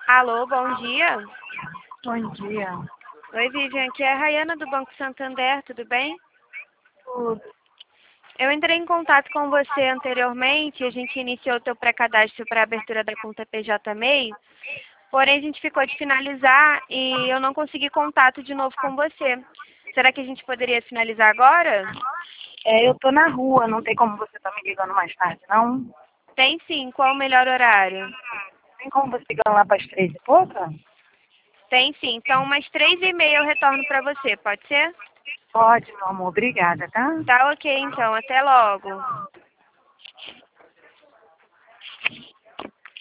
Alô, bom dia. Bom dia. Oi, Vivian, aqui é a Rayana do Banco Santander, tudo bem? Tudo. Eu entrei em contato com você anteriormente, a gente iniciou o teu pré-cadastro para a abertura da conta PJ MEI, porém a gente ficou de finalizar e eu não consegui contato de novo com você. Será que a gente poderia finalizar agora? Eu tô na rua, não tem como você tá me ligando mais tarde, não? Tem sim, qual o melhor horário? Tem como você ligar lá para as 3h pouca? Tem sim, então umas 3h30 eu retorno para você, pode ser? Pode, meu amor. Obrigada, tá? Tá ok então, até logo.